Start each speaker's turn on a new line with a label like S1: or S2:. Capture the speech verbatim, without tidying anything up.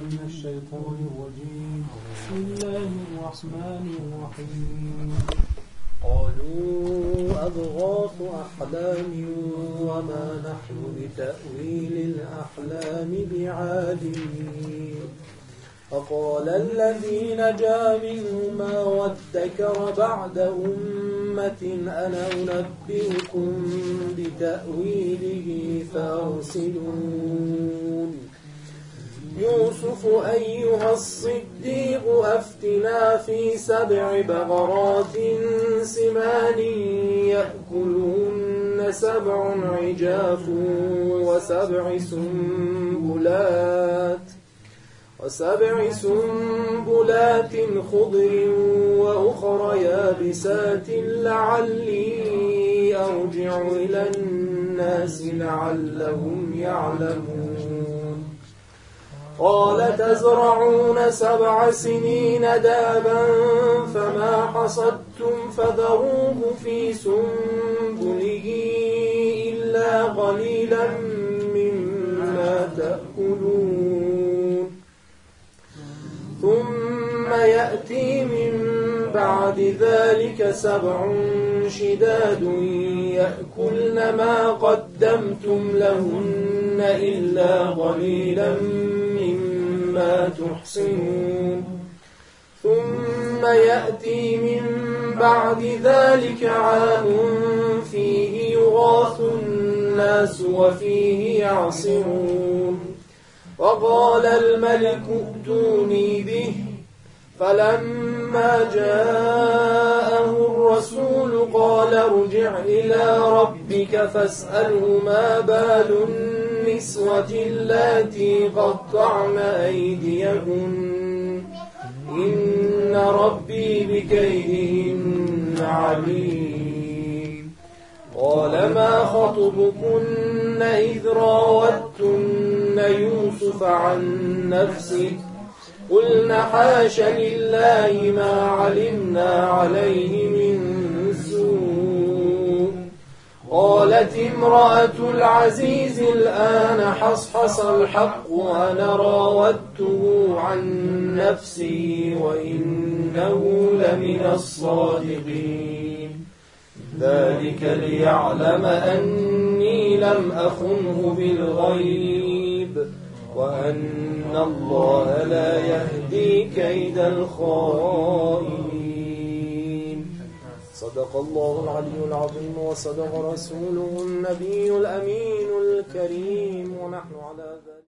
S1: من الشيطان الرجيم. بسم الله الرحمن الرحيم. قالوا أضغاث أحلام وما نحن بتأويل الأحلام بعالمين. فقال الذي نجا منهما وادكر بعد أمة أنا أنبئكم بتأويله فأرسلون. يوسف أيها الصديق أفتنا في سبع بقرات سمان يأكلهن سبع عجاف وسبع سنبلات وسبع سنبلات خضر وأخر يابسات لعلي أرجع إلى الناس لعلهم يعلمون. قال تزرعون سبع سنين دابا فما حصدتم فذروه في سنبله إلا قليلا مما تأكلون. ثم يأتي من بعد ذلك سبع شداد يأكلن ما قدمتم لهن إلا قليلا مما تحصنون. ثم يأتي من بعد ذلك عام فيه يغاث الناس وفيه يعصرون. وقال الملك ائتوني به. فلما جاءه الرسول قال ارجع إلى ربك فاسأله ما بال النسوة اللاتي قطعن أيديهن إن ربي بكيدهن عليم. قال ما خطبكن إذ راوتن يوسف عن نفسه قلنا حاش لله ما علمنا عليه من سوء. قالت امرأة العزيز الآن حصحص الحق وأنا راودته عن نفسه وإنه لمن الصادقين. ذلك ليعلم أني لم أخنه بالغيب وأن الله لا يهدي كيد الخائنين. صدق الله العلي العظيم وصدق رسوله النبي الأمين الكريم ونحن على ذلك